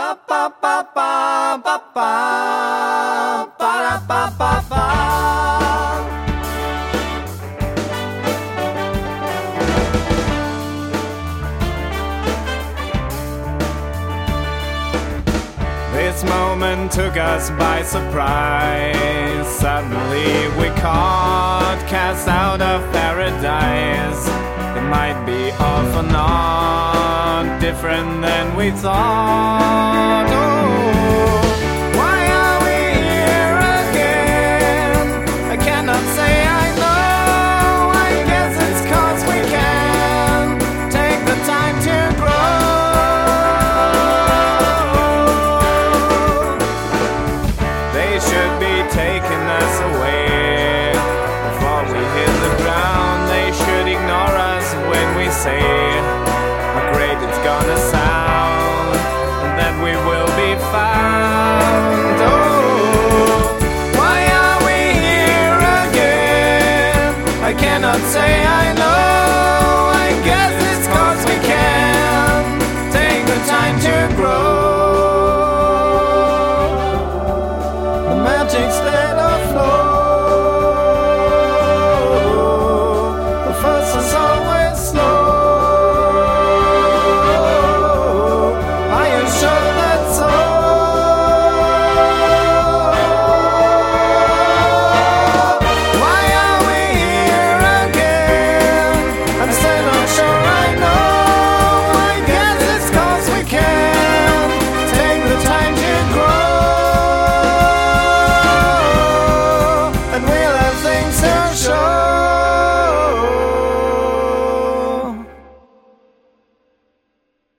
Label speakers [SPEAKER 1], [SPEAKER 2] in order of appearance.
[SPEAKER 1] This moment took us by surprise. Suddenly we caught, cast out of paradise. It might be all for naught, different than we thought.